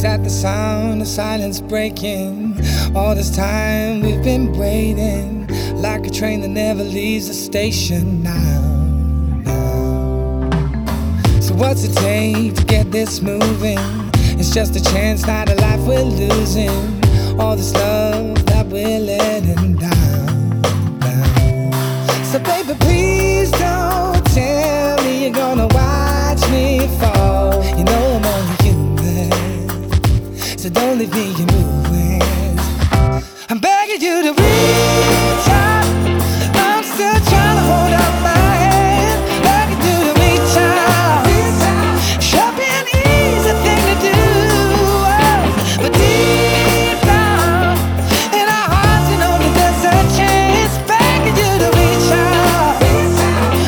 It's at the sound of silence breaking. All this time we've been waiting, like a train that never leaves the station now. So what's it take to get this moving? It's just a chance, not a life we're losing. All this love that we're letting down. So baby, please don't